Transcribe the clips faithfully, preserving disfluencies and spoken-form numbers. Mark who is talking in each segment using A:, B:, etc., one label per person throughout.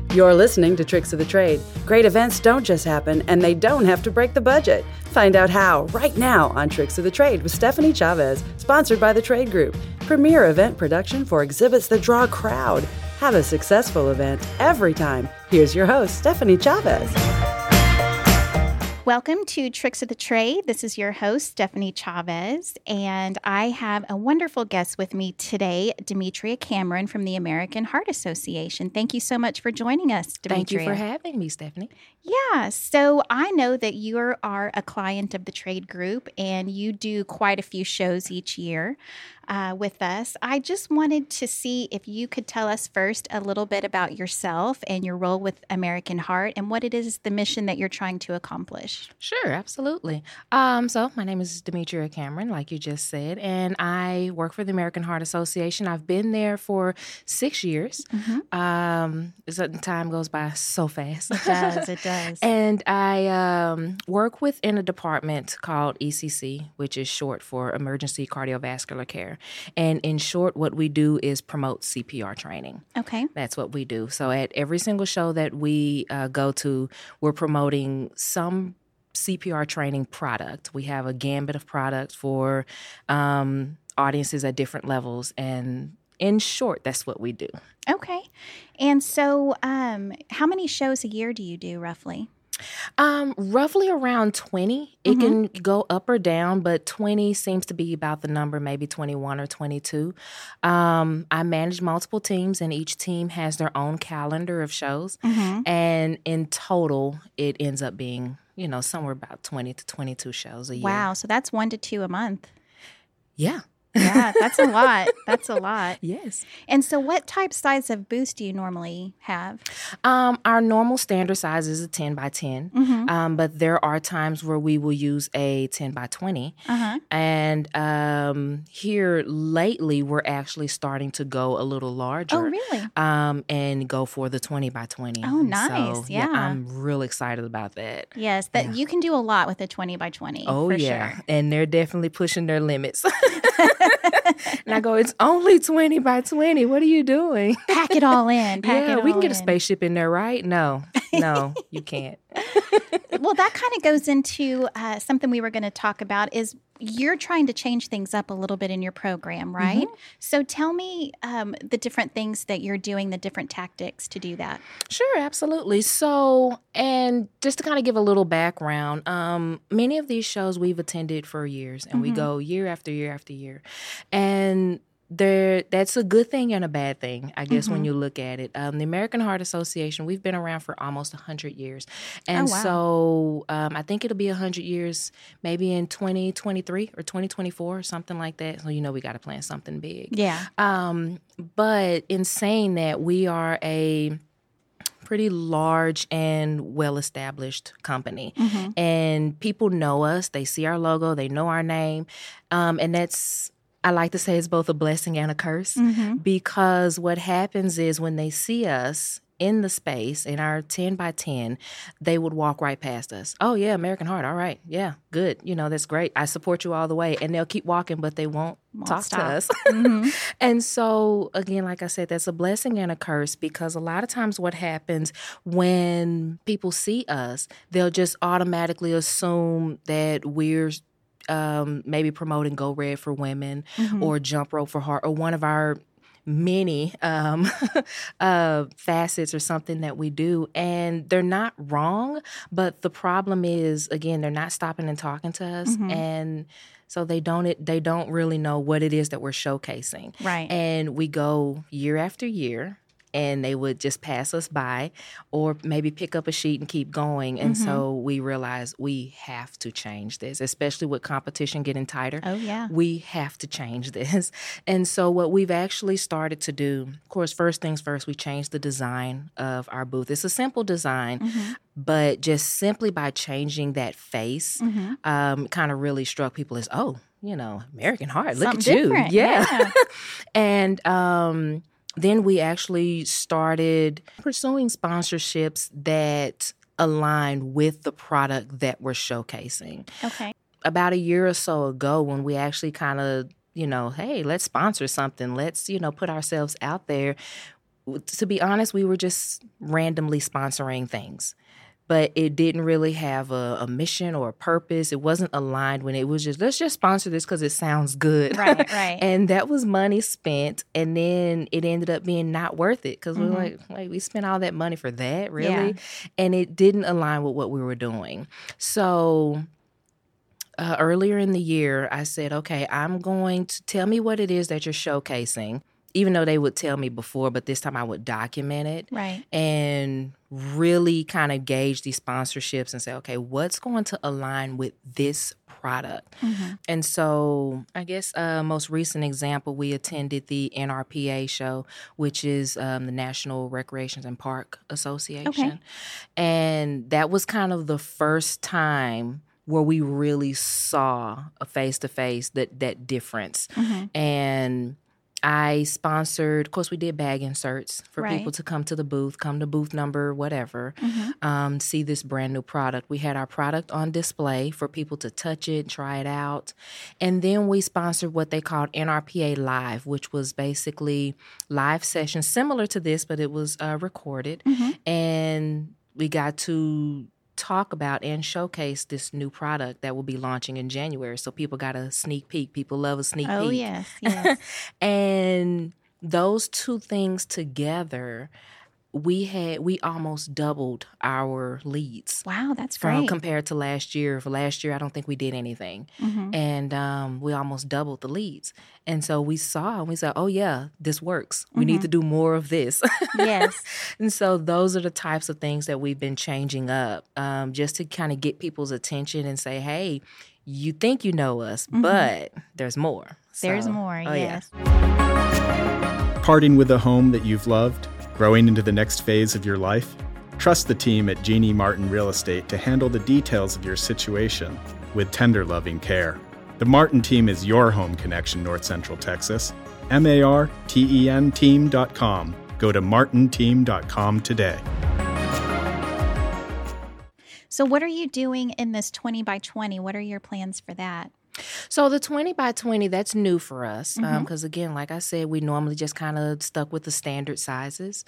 A: You're listening to Tricks of the Trade. Great events don't just happen, and they don't have to break the budget. Find out how right now on Tricks of the Trade with Stephanie Chavez, sponsored by the Trade Group. Premier event production for exhibits that draw a crowd. Have a successful event every time. Here's your host, Stephanie Chavez.
B: Welcome to Tricks of the Trade. This is your host, Stephanie Chavez, and I have a wonderful guest with me today, Demetria Cameron from the American Heart Association. Thank you so much for joining us, Demetria.
C: Thank you for having me, Stephanie.
B: Yeah, so I know that you are a client of the Trade Group, and you do quite a few shows each year uh, with us. I just wanted to see if you could tell us first a little bit about yourself and your role with American Heart and what it is, the mission that you're trying to accomplish.
C: Sure, absolutely. Um, so my name is Demetria Cameron, like you just said, and I work for the American Heart Association. I've been there for six years. Mm-hmm. Um, so time goes by so fast.
B: It does, it does.
C: And I um, work within a department called E C C, which is short for Emergency Cardiovascular Care. And in short, what we do is promote C P R training.
B: Okay.
C: That's what we do. So at every single show that we uh, go to, we're promoting some C P R training product. We have a gambit of products for um, audiences at different levels. And in short, that's what we do.
B: Okay. And so um, how many shows a year do you do roughly?
C: Um, roughly around twenty. It
B: Mm-hmm.
C: can go up or down, but twenty seems to be about the number, maybe twenty-one or twenty-two. Um, I manage multiple teams, and each team has their own calendar of shows.
B: Mm-hmm.
C: And in total, it ends up being, you know, somewhere about twenty to twenty-two shows a year.
B: Wow. So that's one to two a month.
C: Yeah.
B: Yeah, that's a lot. That's a lot.
C: Yes.
B: And so what type size of booths do you normally have?
C: Um, our normal standard size is a ten by ten,
B: Mm-hmm.
C: um, but there are times where we will use a ten by twenty.
B: Uh-huh.
C: And um, here lately, we're actually starting to go a little larger.
B: Oh, really?
C: Um, and go for the twenty by twenty.
B: Oh, nice.
C: So,
B: Yeah.
C: I'm real excited about that.
B: Yes, that
C: Yeah.
B: you can do a lot with a twenty by twenty.
C: Oh,
B: for
C: yeah.
B: Sure.
C: And they're definitely pushing their limits. And I go, it's only twenty by twenty. What are you doing?
B: Pack it all in. Pack
C: yeah,
B: it
C: we
B: all
C: can get a
B: in.
C: spaceship in there, right? No, no, you can't.
B: Well, that kind of goes into uh, something we were going to talk about is you're trying to change things up a little bit in your program, right?
C: Mm-hmm.
B: So tell me um, the different things that you're doing, the different tactics to do that.
C: Sure, absolutely. So, and just to kind of give a little background, um, many of these shows we've attended for years, and mm-hmm. we go year after year after year. And there, that's a good thing and a bad thing, I guess, mm-hmm. when you look at it. Um, the American Heart Association, we've been around for almost one hundred years. And
B: oh, wow.
C: so um, I think it'll be one hundred years maybe in twenty twenty-three or twenty twenty-four or something like that. So, you know, we got to plan something big.
B: Yeah.
C: Um, but in saying that, we are a pretty large and well-established company. Mm-hmm. And people know us. They see our logo. They know our name. Um, and that's... I like to say it's both a blessing and a curse mm-hmm. because what happens is when they see us in the space, in our ten by ten, they would walk right past us. Oh, yeah, American Heart. All right. Yeah, good. You know, that's great. I support you all the way. And they'll keep walking, but they won't, won't talk stop. to us. Mm-hmm. And so, again, like I said, that's a blessing and a curse because a lot of times what happens when people see us, they'll just automatically assume that we're Um, maybe promoting Go Red for women mm-hmm. or Jump Rope for Heart or one of our many um, uh, facets or something that we do. And they're not wrong, but the problem is, again, they're not stopping and talking to us. Mm-hmm. And so they don't they don't really know what it is that we're showcasing.
B: Right.
C: And we go year after year. And they would just pass us by or maybe pick up a sheet and keep going. And mm-hmm. so we realized we have to change this, especially with competition getting tighter.
B: Oh, yeah.
C: We have to change this. And so what we've actually started to do, of course, first things first, we changed the design of our booth. It's a simple design, mm-hmm. but just simply by changing that face, mm-hmm. um, kind of really struck people as, oh, you know, American Heart, look
B: Something
C: at you.
B: different.
C: Yeah.
B: yeah.
C: and, um, Then we actually started pursuing sponsorships that align with the product that we're showcasing.
B: Okay.
C: About a year or so ago when we actually kind of, you know, hey, let's sponsor something. Let's, you know, put ourselves out there. to be honest, we were just randomly sponsoring things. But it didn't really have a, a mission or a purpose. It wasn't aligned when it was just, let's just sponsor this because it sounds good.
B: Right, right.
C: And that was money spent. And then it ended up being not worth it because mm-hmm. we were like, wait, we spent all that money for that? Really? Yeah. And it didn't align with what we were doing. So uh, earlier in the year, I said, okay, I'm going to tell me what it is that you're showcasing. Even though they would tell me before, but this time I would document it.
B: Right.
C: And really kind of gauge these sponsorships and say, okay, what's going to align with this product? Mm-hmm. And so I guess uh, most recent example, we attended the N R P A show, which is um, the National Recreations and Park Association.
B: Okay.
C: And that was kind of the first time where we really saw a face-to-face that, that difference. Mm-hmm. And I sponsored, of course, we did bag inserts for
B: right.
C: people to come to the booth, come to booth number, whatever, mm-hmm. um, see this brand new product. We had our product on display for people to touch it, try it out. And then we sponsored what they called N R P A Live, which was basically live sessions similar to this, but it was uh, recorded. Mm-hmm. And we got to talk about and showcase this new product that will be launching in January. So people got a sneak peek. People love a sneak
B: oh,
C: peek.
B: Oh, yes, yes.
C: And those two things together, we had we almost doubled our leads.
B: Wow, that's
C: from,
B: great.
C: Compared to last year. For last year, I don't think we did anything. Mm-hmm. And um, we almost doubled the leads. And so we saw and we said, oh, yeah, this works. We mm-hmm. need to do more of this.
B: Yes.
C: And so those are the types of things that we've been changing up um, just to kind of get people's attention and say, hey, you think you know us, mm-hmm. but there's more.
B: There's
C: so,
B: more,
C: oh,
B: yes.
D: Yeah. Parting with a home that you've loved? Growing into the next phase of your life? Trust the team at Jeannie Martin Real Estate to handle the details of your situation with tender, loving care. The Martin team is your home connection, North Central Texas. M A R T E N team dot com. Go to martin team dot com today.
B: So what are you doing in this twenty by twenty? What are your plans for that?
C: So the twenty by twenty, that's new for us because,
B: Mm-hmm.
C: um, again, like I said, we normally just kind of stuck with the standard sizes.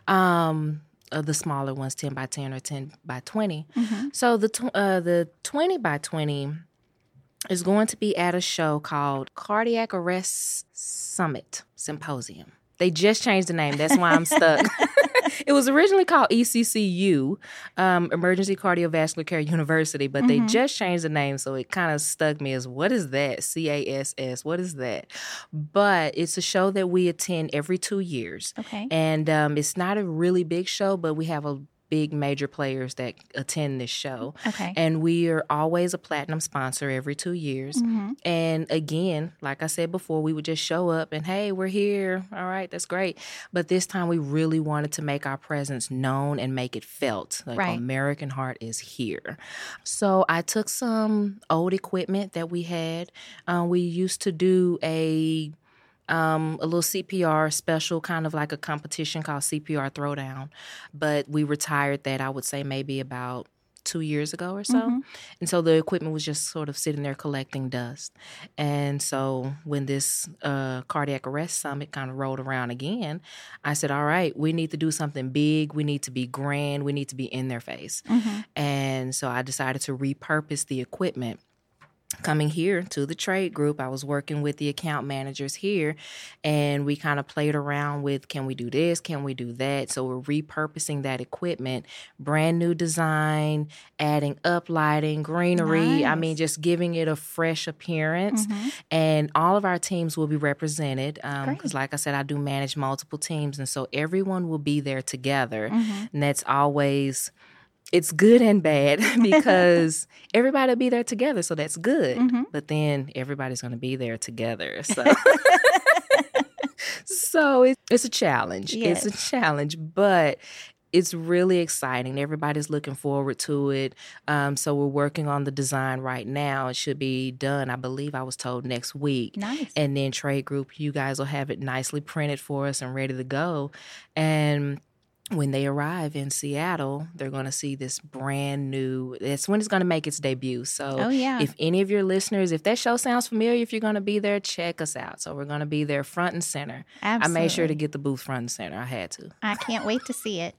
C: Um, uh, the smaller ones, ten by ten or ten by twenty. Mm-hmm. So the tw- uh, the twenty by twenty is going to be at a show called Cardiac Arrest Summit Symposium. They just changed the name. That's why I'm stuck. It was originally called E C C U, um, Emergency Cardiovascular Care University, but mm-hmm. they just changed the name, so it kind of stuck me as, what is that? C A S S, what is that? But it's a show that we attend every two years.
B: Okay.
C: And um, it's not a really big show, but we have a big major players that attend this show.
B: Okay.
C: And we are always a platinum sponsor every two years. Mm-hmm. And again, like I said before, we would just show up and, hey, we're here. All right, that's great. But this time we really wanted to make our presence known and make it felt. Like
B: right.
C: American Heart is here. So I took some old equipment that we had. Uh, we used to do a Um, a little C P R special, kind of like a competition called C P R Throwdown. But we retired that, I would say, maybe about two years ago or so. Mm-hmm. And so the equipment was just sort of sitting there collecting dust. And so when this uh, Cardiac Arrest Summit kind of rolled around again, I said, all right, we need to do something big. We need to be grand. We need to be in their face. Mm-hmm. And so I decided to repurpose the equipment. Coming here to the trade group, I was working with the account managers here, and we kind of played around with, can we do this? Can we do that? So we're repurposing that equipment, brand new design, adding up lighting, greenery.
B: Nice.
C: I mean, just giving it a fresh appearance. Mm-hmm. And all of our teams will be represented because, um, like I said, I do manage multiple teams, and so everyone will be there together. Mm-hmm. And that's always... It's good and bad because everybody will be there together, so that's good. Mm-hmm. But then everybody's going to be there together. So, so it's, it's a challenge.
B: Yes.
C: It's a challenge, but it's really exciting. Everybody's looking forward to it. Um, so we're working on the design right now. It should be done, I believe I was told, next week.
B: Nice.
C: And then Trade Group, you guys will have it nicely printed for us and ready to go. And when they arrive in Seattle, they're going to see this brand new, that's when it's going to make its debut. So
B: oh, yeah.
C: if any of your listeners, if that show sounds familiar, if you're going to be there, check us out. So we're going to be there front and center.
B: Absolutely.
C: I made sure to get the booth front and center. I had to.
B: I can't wait to see it.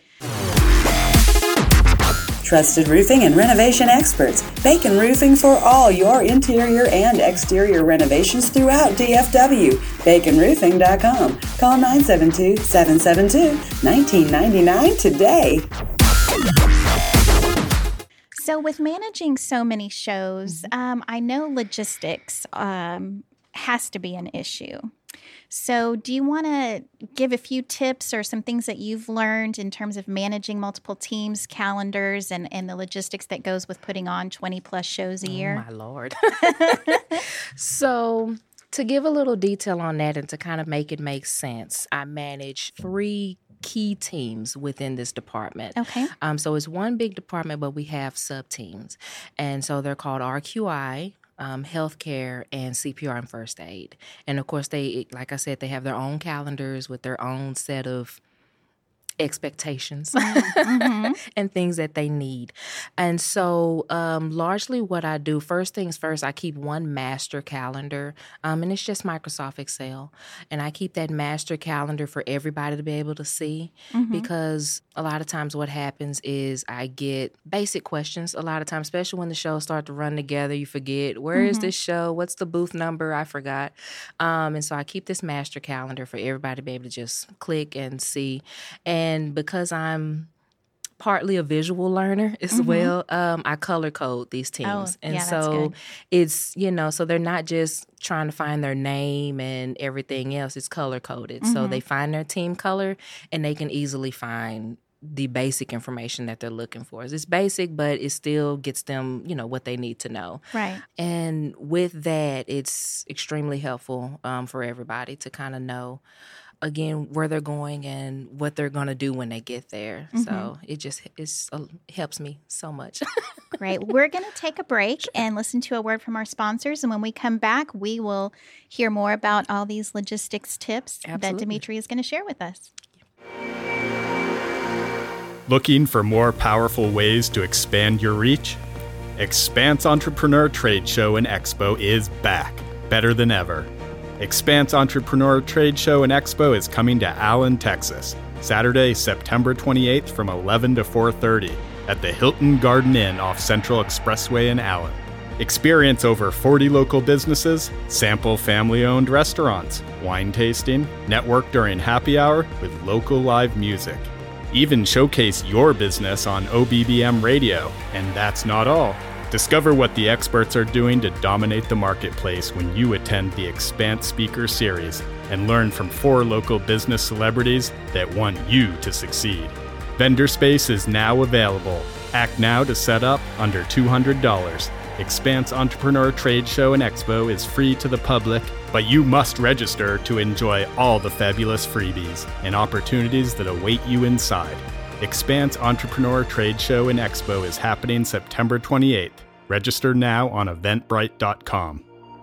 A: Trusted roofing and renovation experts. Bacon Roofing for all your interior and exterior renovations throughout D F W. bacon roofing dot com. Call nine seven two, seven seven two, one nine nine nine today.
B: So with managing so many shows, um, I know logistics um, has to be an issue. So do you want to give a few tips or some things that you've learned in terms of managing multiple teams, calendars, and, and the logistics that goes with putting on twenty plus shows a year?
C: Oh, my Lord. So to give a little detail on that and to kind of make it make sense, I manage three key teams within this department.
B: Okay.
C: Um, so it's one big department, but we have sub-teams. And so they're called R Q I, Um, healthcare, and C P R and first aid. And of course, they, like I said, they have their own calendars with their own set of expectations mm-hmm. and things that they need. And so um, largely what I do, first things first, I keep one master calendar, um, and it's just Microsoft Excel. And I keep that master calendar for everybody to be able to see mm-hmm. because a lot of times what happens is I get basic questions a lot of times, especially when the shows start to run together. You forget, where mm-hmm. is this show? What's the booth number? I forgot. Um, and so I keep this master calendar for everybody to be able to just click and see. And And because I'm partly a visual learner as mm-hmm. well, um, I color code these teams.
B: Oh,
C: and
B: yeah,
C: so
B: that's good.
C: It's, you know, so they're not just trying to find their name and everything else. It's color coded. Mm-hmm. So they find their team color and they can easily find the basic information that they're looking for. It's basic, but it still gets them, you know, what they need to know.
B: Right.
C: And with that, it's extremely helpful um, for everybody to kind of know, again, where they're going and what they're going to do when they get there. Mm-hmm. So it just it's, uh, helps me so much.
B: Great. We're going to take a break and listen to a word from our sponsors. And when we come back, we will hear more about all these logistics tips Absolutely. that Dimitri is going to share with us.
D: Looking for more powerful ways to expand your reach? Expanse Entrepreneur Trade Show and Expo is back, better than ever. Expanse Entrepreneur Trade Show and Expo is coming to Allen, Texas, Saturday, September twenty-eighth from eleven to four thirty at the Hilton Garden Inn off Central Expressway in Allen. Experience over forty local businesses, sample family-owned restaurants, wine tasting, network during happy hour with local live music. Even showcase your business on O B B M radio. And that's not all. Discover what the experts are doing to dominate the marketplace when you attend the Expanse Speaker Series and learn from four local business celebrities that want you to succeed. Vendor space is now available. Act now to set up under two hundred dollars. Expanse Entrepreneur Trade Show and Expo is free to the public, but you must register to enjoy all the fabulous freebies and opportunities that await you inside. Expanse Entrepreneur Trade Show and Expo is happening September twenty-eighth. Register now on eventbrite dot com.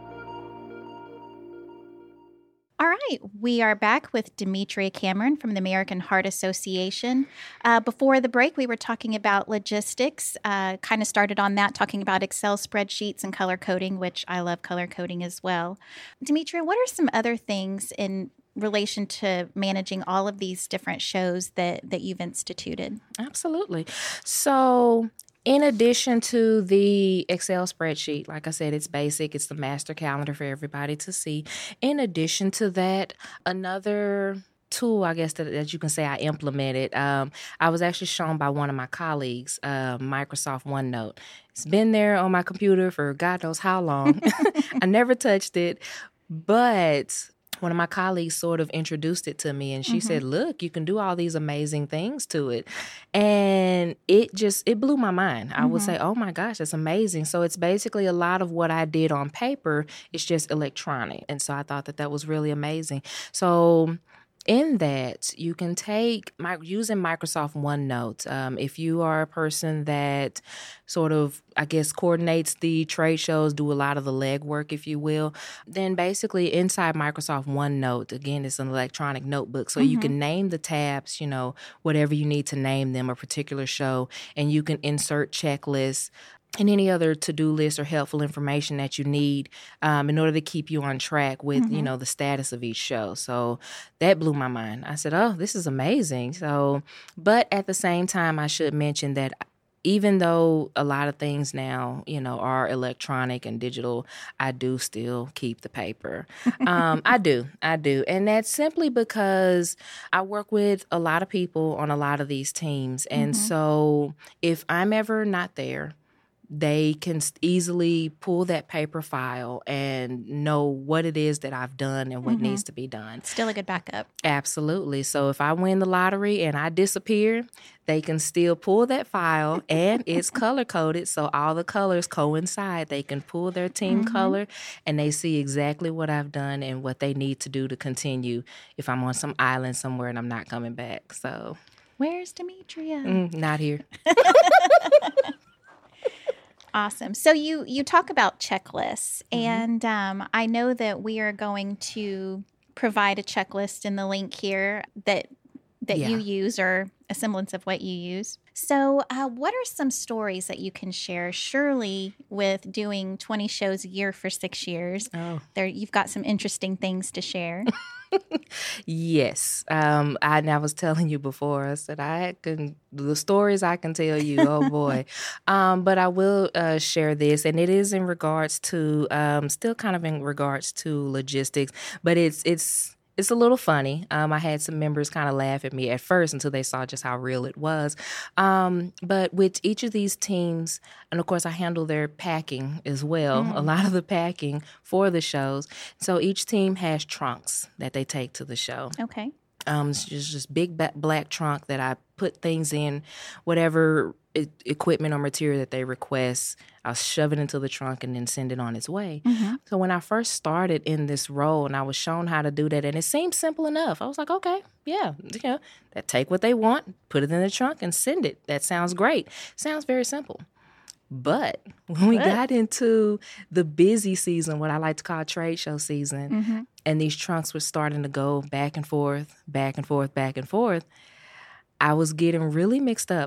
B: All right, we are back with Demetria Cameron from the American Heart Association. Uh, before the break, we were talking about logistics, uh, kind of started on that, talking about Excel spreadsheets and color coding, which I love color coding as well. Demetria, what are some other things in relation to managing all of these different shows that, that you've instituted?
C: Absolutely. So in addition to the Excel spreadsheet, like I said, it's basic. It's the master calendar for everybody to see. In addition to that, another tool, I guess, that, that you can say I implemented, um, I was actually shown by one of my colleagues, uh, Microsoft OneNote. It's been there on my computer for God knows how long. I never touched it, but one of my colleagues sort of introduced it to me, and she mm-hmm. said, look, you can do all these amazing things to it. And it just, it blew my mind. Mm-hmm. I would say, oh my gosh, that's amazing. So it's basically a lot of what I did on paper. It's just electronic. And so I thought that that was really amazing. So in that, you can take, my, using Microsoft OneNote, um, if you are a person that sort of, I guess, coordinates the trade shows, do a lot of the legwork, if you will, then basically inside Microsoft OneNote, again, it's an electronic notebook, so mm-hmm. you can name the tabs, you know, whatever you need to name them, a particular show, and you can insert checklists and any other to-do list or helpful information that you need um, in order to keep you on track with, mm-hmm. you know, the status of each show. So that blew my mind. I said, oh, this is amazing. So, but at the same time, I should mention that even though a lot of things now, you know, are electronic and digital, I do still keep the paper. Um, I do. I do. And that's simply because I work with a lot of people on a lot of these teams. And mm-hmm. so if I'm ever not there, they can easily pull that paper file and know what it is that I've done and what mm-hmm. needs to be done.
B: Still a good backup.
C: Absolutely. So if I win the lottery and I disappear, they can still pull that file and it's color-coded, so all the colors coincide. They can pull their team mm-hmm. color and they see exactly what I've done and what they need to do to continue if I'm on some island somewhere and I'm not coming back. So,
B: where's Demetria?
C: Mm, not here.
B: Awesome. So you, you talk about checklists, mm-hmm. and um, I know that we are going to provide a checklist in the link here that that yeah. you use, or a semblance of what you use. So uh, what are some stories that you can share? Surely with doing twenty shows a year for six years, oh. there you've got some interesting things to share.
C: Yes. Um, I, and I was telling you before, I said I can, the stories I can tell you, oh boy. um, but I will uh, share this, and it is in regards to, um, still kind of in regards to logistics, but it's, it's, It's a little funny. Um, I had some members kind of laugh at me at first until they saw just how real it was. Um, but with each of these teams, and of course I handle their packing as well, mm. a lot of the packing for the shows. So each team has trunks that they take to the show.
B: Okay.
C: Um, it's just this big ba- black trunk that I put things in, whatever e- equipment or material that they request. I'll shove it into the trunk and then send it on its way. Mm-hmm. So when I first started in this role and I was shown how to do that, and it seemed simple enough, I was like, okay, yeah, you know, that take what they want, put it in the trunk and send it. That sounds great. Sounds very simple. But when we what? got into the busy season, what I like to call trade show season, mm-hmm. and these trunks were starting to go back and forth, back and forth, back and forth, I was getting really mixed up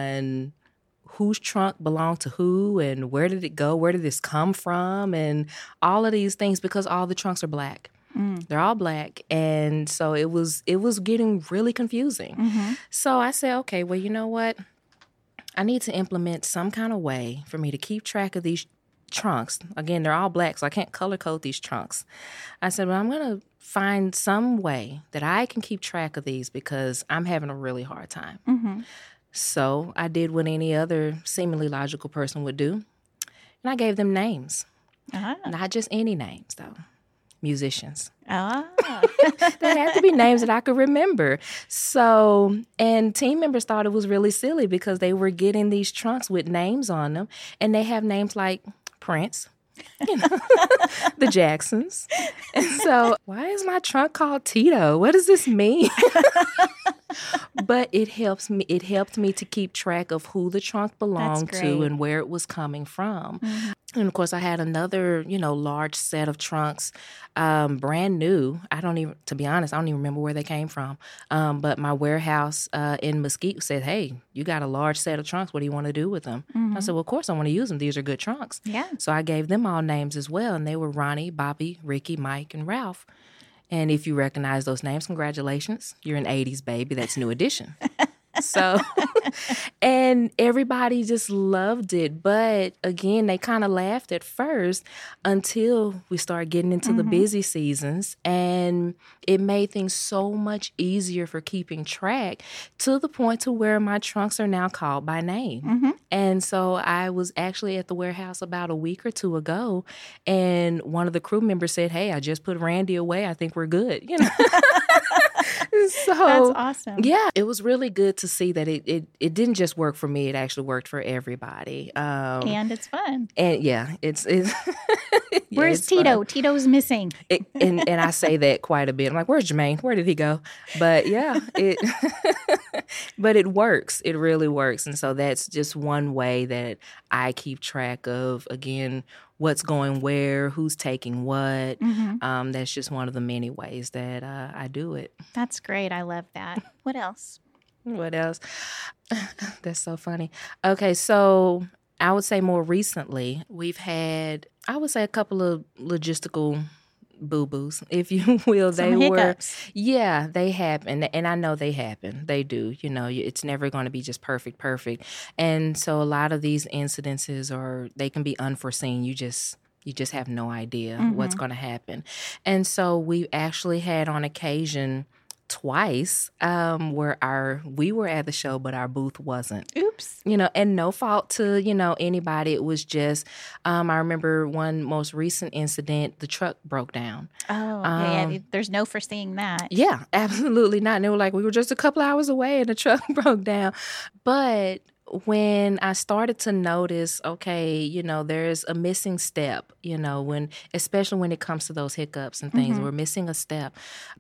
C: on whose trunk belonged to who and where did it go, where did this come from, and all of these things, because all the trunks are black. Mm. They're all black, and so it was it was getting really confusing. Mm-hmm. So I said, okay, well, you know what? I need to implement some kind of way for me to keep track of these trunks. Again, they're all black, so I can't color code these trunks. I said, well, I'm going to find some way that I can keep track of these because I'm having a really hard time. Mm-hmm. So I did what any other seemingly logical person would do, and I gave them names. Uh-huh. Not just any names, though. Musicians.
B: Ah.
C: They had to be names that I could remember. So, and team members thought it was really silly because they were getting these trunks with names on them, and they have names like Prince, you know, the Jacksons. And so, why is my trunk called Tito? What does this mean? But it helps me. It helped me to keep track of who the trunk belonged to and where it was coming from. Mm-hmm. And of course, I had another, you know, large set of trunks, um, brand new. I don't even, to be honest, I don't even remember where they came from. Um, but my warehouse uh, in Mesquite said, "Hey, you got a large set of trunks. What do you want to do with them?" Mm-hmm. I said, "Well, of course, I want to use them. These are good trunks."
B: Yeah.
C: So I gave them all names as well, and they were Ronnie, Bobby, Ricky, Mike, and Ralph. And if you recognize those names, congratulations. You're an eighties baby. That's New Edition. So, and everybody just loved it. But again, they kind of laughed at first until we started getting into mm-hmm. the busy seasons. And it made things so much easier for keeping track to the point to where my trunks are now called by name. Mm-hmm. And so I was actually at the warehouse about a week or two ago, and one of the crew members said, "Hey, I just put Randy away. I think we're good." You know. So
B: that's awesome.
C: Yeah, it was really good to see that it, it, it didn't just work for me. It actually worked for everybody. Um,
B: and it's fun.
C: And yeah, it's, it's Yeah,
B: Where's
C: it's
B: Tito?
C: fun.
B: Tito's missing.
C: It, and and I say that quite a bit. I'm like, where's Jermaine? Where did he go? But yeah, it but it works. It really works. And so that's just one way that I keep track of, again, what's going where, who's taking what.
B: Mm-hmm.
C: Um, that's just one of the many ways that uh, I do it.
B: That's great. I love that. What else?
C: What else? That's so funny. Okay, so I would say more recently, we've had, I would say, a couple of logistical boo-boos, if you will.
B: Some
C: they were,
B: hiccups.
C: yeah, they happen. And I know they happen. They do. You know, it's never going to be just perfect, perfect. And so a lot of these incidences are, they can be unforeseen. You just, you just have no idea
B: Mm-hmm.
C: what's going to happen. And so we actually had on occasion twice um, where our we were at the show, but our booth wasn't.
B: Oops.
C: You know, and no fault to, you know, anybody. It was just, um, I remember one most recent incident, the truck broke down.
B: Oh,
C: Um,
B: yeah. There's no foreseeing that.
C: Yeah, absolutely not. And they were like, we were just a couple hours away and the truck broke down. But when I started to notice, okay, you know, there's a missing step, you know, when, especially when it comes to those hiccups and things,
B: Mhm.
C: we're missing a step.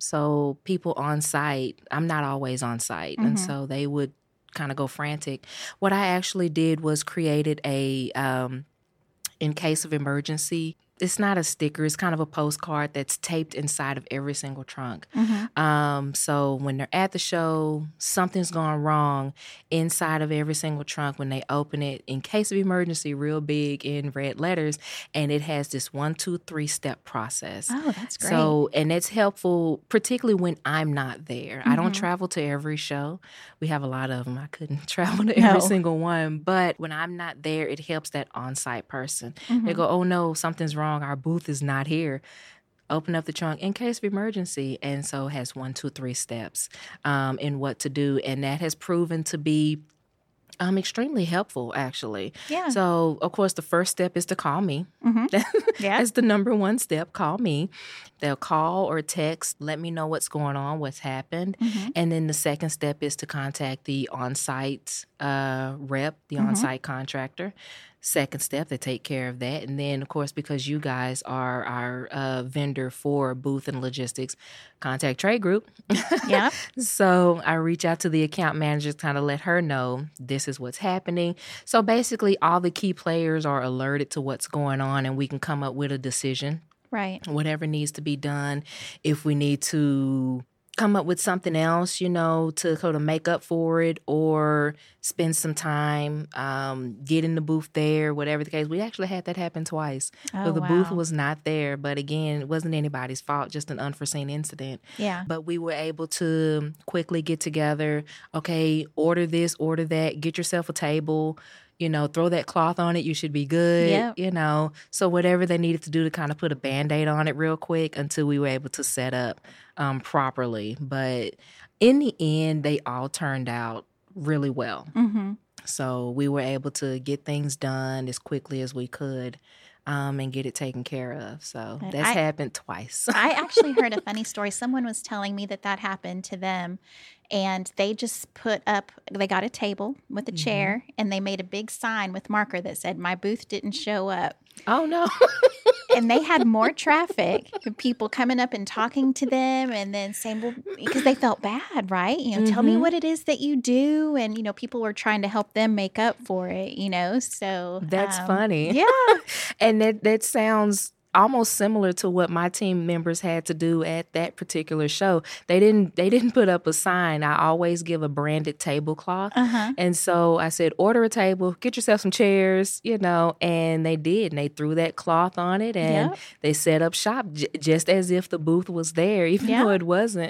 C: So people on site, I'm not always on site. And
B: Mhm.
C: so they would kind of go frantic. What I actually did was created a, um, in case of emergency, it's not a sticker, it's kind of a postcard that's taped inside of every single trunk.
B: Mhm.
C: Um, so when they're at the show, something's gone wrong inside of every single trunk. When they open it, in case of emergency, real big in red letters, and it has this one, two, three step process.
B: Oh, that's great.
C: So, and it's helpful, particularly when I'm not there. I don't
B: Mhm.
C: travel to every show. We have a lot of them. I couldn't travel to
B: No.
C: every single one. But when I'm not there, it helps that on-site person.
B: Mhm.
C: They go, oh no, something's wrong. Our booth is not here. Open up the trunk in case of emergency. And so it has one, two, three steps um, in what to do. And that has proven to be um, extremely helpful, actually.
B: Yeah.
C: So, of course, the first step is to call me.
B: Mhm. Yeah.
C: That's the number one step. Call me. They'll call or text, let me know what's going on, what's happened.
B: Mhm.
C: And then the second step is to contact the on-site uh, rep, the
B: Mhm.
C: on-site contractor. Second step, they take care of that. And then, of course, because you guys are our uh, vendor for booth and logistics, contact Trade Group.
B: Yeah.
C: So I reach out to the account manager to kind of let her know this is what's happening. So basically, all the key players are alerted to what's going on, and we can come up with a decision,
B: Right.
C: whatever needs to be done. If we need to come up with something else, you know, to sort of make up for it, or spend some time, um, get in the booth there, whatever the case. We actually had that happen twice.
B: Oh,
C: so the
B: wow.
C: booth was not there, but again, it wasn't anybody's fault, just an unforeseen incident.
B: Yeah.
C: But we were able to quickly get together, okay, order this, order that, get yourself a table, you know, throw that cloth on it, you should be good,
B: Yep.
C: you know. So whatever they needed to do to kind of put a Band-Aid on it real quick until we were able to set up um, properly. But in the end, they all turned out really well.
B: Mm-hmm.
C: So we were able to get things done as quickly as we could um, and get it taken care of. So
B: But
C: that's
B: I-
C: happened twice.
B: I actually heard a funny story. Someone was telling me that that happened to them, and they just put up, they got a table with a chair, and they made a big sign with marker that said, "My booth didn't show up."
C: Oh, no.
B: And they had more traffic, people coming up and talking to them, and then saying, well, because they felt bad, right? You know, tell me
C: Mhm.
B: what it is that you do. And, you know, people were trying to help them make up for it, you know, so.
C: That's
B: um,
C: funny.
B: Yeah.
C: And that, that sounds almost similar to what my team members had to do at that particular show. They didn't they didn't put up a sign. I always give a branded tablecloth.
B: Uh-huh.
C: And so I said, order a table, get yourself some chairs, you know, and they did. And they threw that cloth on it, and
B: Yep.
C: they set up shop j- just as if the booth was there, even
B: Yeah.
C: though it wasn't.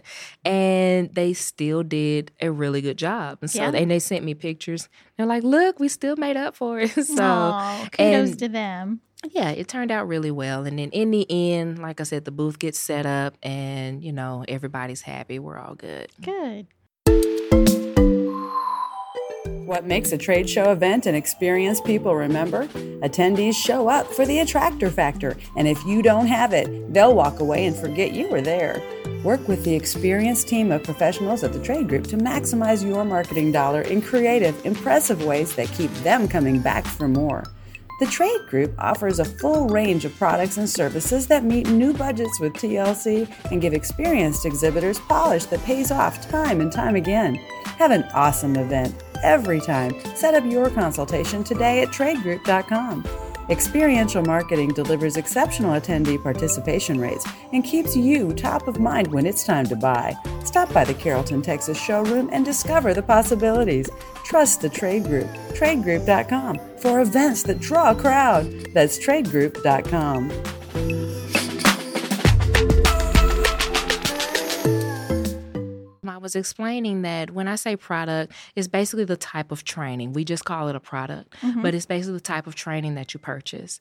C: And they still did a really good job. And so
B: Yeah.
C: they, and they sent me pictures. They're like, look, we still made up for it. So
B: Aw, kudos
C: and-
B: to them.
C: yeah, it turned out really well. And then in the end, like I said, the booth gets set up and, you know, everybody's happy. We're all good.
B: Good.
A: What makes a trade show event an experience people remember? Attendees show up for the attractor factor, and if you don't have it, they'll walk away and forget you were there. Work with the experienced team of professionals at the Trade Group to maximize your marketing dollar in creative, impressive ways that keep them coming back for more. The Trade Group offers a full range of products and services that meet new budgets with T L C and give experienced exhibitors polish that pays off time and time again. Have an awesome event every time. Set up your consultation today at trade group dot com. Experiential marketing delivers exceptional attendee participation rates and keeps you top of mind when it's time to buy. Stop by the Carrollton, Texas showroom and discover the possibilities. Trust the Trade Group, trade group dot com, for events that draw a crowd. That's trade group dot com.
C: I was explaining that when I say product, it's basically the type of training. We just call it a product, mm-hmm. but it's basically the type of training that you purchase.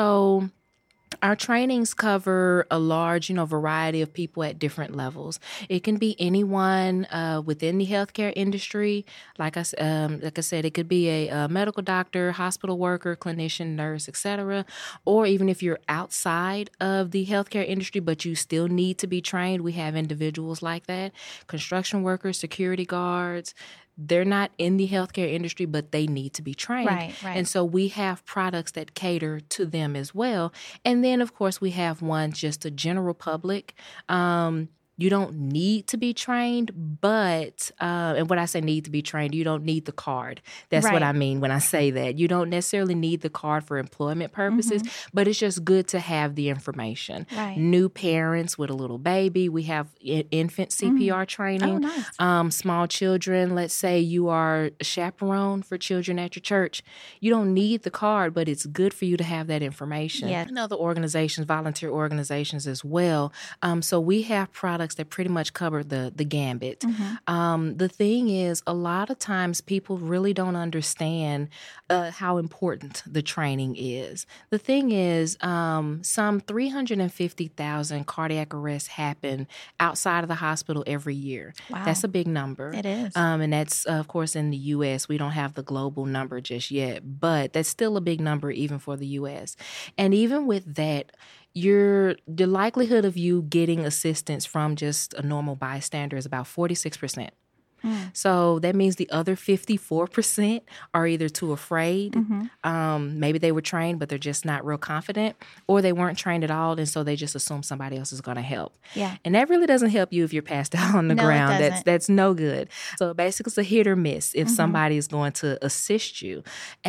C: So our trainings cover a large, you know, variety of people at different levels. It can be anyone uh, within the healthcare industry. Like I, um, like I said, it could be a, a medical doctor, hospital worker, clinician, nurse, et cetera. Or even if you're outside of the healthcare industry, but you still need to be trained, we have individuals like that. Construction workers, security guards. They're not in the healthcare industry, but they need to be trained.
B: Right, right.
C: And so we have products that cater to them as well. And then, of course, we have one just a general public. Um, you don't need to be trained, but, uh, and when I say need to be trained, you don't need the card. That's
B: right.
C: what I mean when I say that. You don't necessarily need the card for employment purposes, mm-hmm. but it's just good to have the information.
B: Right.
C: New parents with a little baby, we have infant C P R mm. training.
B: Oh, nice.
C: Um, small children, let's say you are a chaperone for children at your church. You don't need the card, but it's good for you to have that information.
B: Yeah.
C: And other organizations, volunteer organizations as well. Um, so we have products that pretty much cover the the gambit. Mm-hmm. Um, the thing is, a lot of times people really don't understand uh, how important the training is. The thing is, um, some three hundred fifty thousand cardiac arrests happen outside of the hospital every year.
B: Wow.
C: That's a big number.
B: It is.
C: Um, and that's, uh, of course, in the U S. We don't have the global number just yet, but that's still a big number even for the U S. And even with that, Your the likelihood of you getting assistance from just a normal bystander is about forty-six percent. Mm. So that means the other fifty-four percent are either too afraid, mm-hmm. um, maybe they were trained, but they're just not real confident, or they weren't trained at all, and so they just assume somebody else is going to help.
B: Yeah.
C: And that really doesn't help you if you're passed out on the
B: no,
C: ground.
B: It doesn't.
C: That's that's no good. So basically it's a hit or miss if mm-hmm. somebody is going to assist you.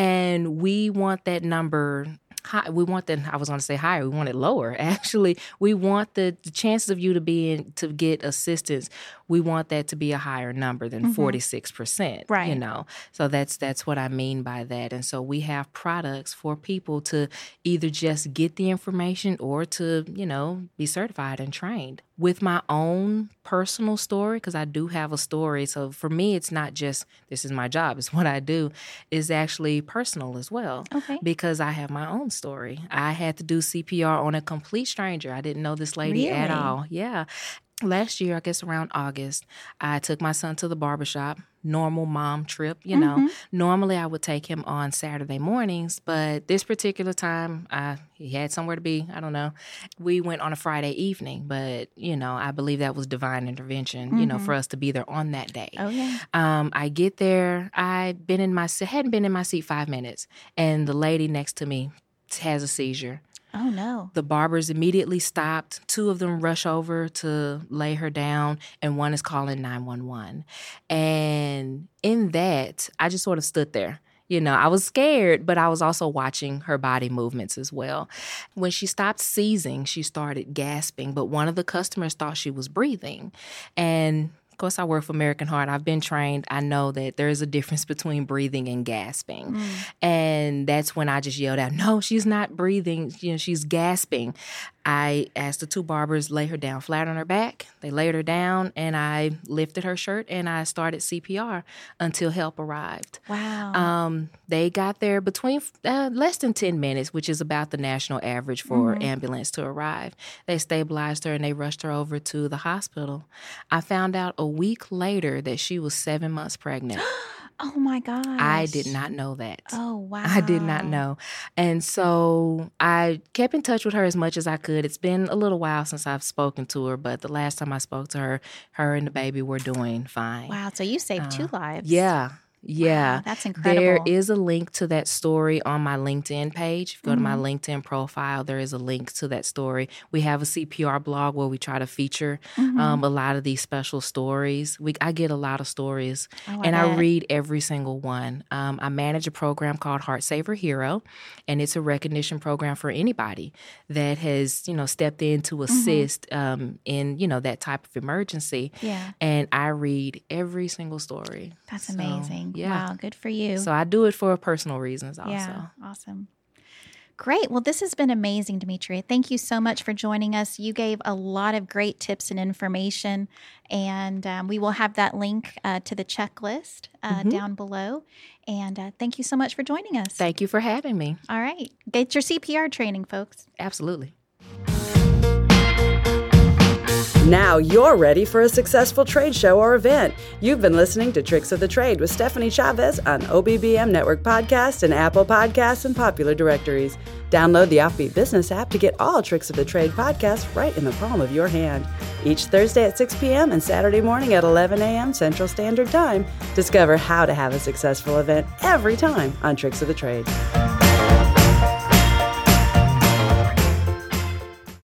C: And we want that number high. We want that, I was going to say higher, we want it lower. Actually, we want the, the chances of you to be in, to get assistance, we want that to be a higher number than mm-hmm. forty-six percent.
B: Right.
C: You know, so that's that's what I mean by that. And so we have products for people to either just get the information or to, you know, be certified and trained. With my own personal story, because I do have a story. So for me, it's not just, this is my job, it's what I do, is actually personal as well.
B: Okay.
C: Because I have my own story. I had to do C P R on a complete stranger. I didn't know this lady
B: really?
C: at all. Yeah. Last year, I guess around August, I took my son to the barbershop. Normal mom trip, you know. Mm-hmm. Normally, I would take him on Saturday mornings, but this particular time, I, he had somewhere to be. I don't know. We went on a Friday evening, but, you know, I believe that was divine intervention, mm-hmm. you know, for us to be there on that day.
B: Oh, yeah.
C: Um, I get there. I'd been in my hadn't been in my seat five minutes, and the lady next to me has a seizure.
B: Oh, no.
C: The barbers immediately stopped. Two of them rush over to lay her down, and one is calling nine one one. And in that, I just sort of stood there. You know, I was scared, but I was also watching her body movements as well. When she stopped seizing, she started gasping, but one of the customers thought she was breathing. And of course, I work for American Heart. I've been trained. I know that there is a difference between breathing and gasping. Mm. And that's when I just yelled out, no, she's not breathing. You know, she's gasping. I asked the two barbers lay her down flat on her back. They laid her down, and I lifted her shirt, and I started C P R until help arrived.
B: Wow.
C: Um, they got there between uh, less than ten minutes, which is about the national average for mm-hmm. ambulance to arrive. They stabilized her, and they rushed her over to the hospital. I found out a week later that she was seven months pregnant.
B: Oh, my gosh.
C: I did not know that.
B: Oh, wow.
C: I did not know. And so I kept in touch with her as much as I could. It's been a little while since I've spoken to her, but the last time I spoke to her, her and the baby were doing fine.
B: Wow. So you saved uh, two lives.
C: Yeah. Yeah.
B: Wow, that's incredible.
C: There is a link to that story on my LinkedIn page. If you go
B: mm-hmm.
C: to my LinkedIn profile, there is a link to that story. We have a C P R blog where we try to feature mm-hmm. um, a lot of these special stories. We I get a lot of stories,
B: oh,
C: and
B: I,
C: I read every single one. Um, I manage a program called Heart Saver Hero, and it's a recognition program for anybody that has, you know, stepped in to assist mm-hmm. um, in, you know, that type of emergency.
B: Yeah.
C: And I read every single story.
B: That's
C: so,
B: amazing.
C: Yeah.
B: Wow, good for you.
C: So I do it for personal reasons also.
B: Yeah, awesome. Great. Well, this has been amazing, Demetria. Thank you so much for joining us. You gave a lot of great tips and information, and um, we will have that link uh, to the checklist uh, mm-hmm. down below. And uh, thank you so much for joining us.
C: Thank you for having me.
B: All right. Get your C P R training, folks.
C: Absolutely.
A: Now you're ready for a successful trade show or event. You've been listening to Tricks of the Trade with Stephanie Chavez on O B B M Network Podcasts and Apple Podcasts and popular directories. Download the Offbeat Business app to get all Tricks of the Trade podcasts right in the palm of your hand. Each Thursday at six p.m. and Saturday morning at eleven a.m. Central Standard Time, discover how to have a successful event every time on Tricks of the Trade.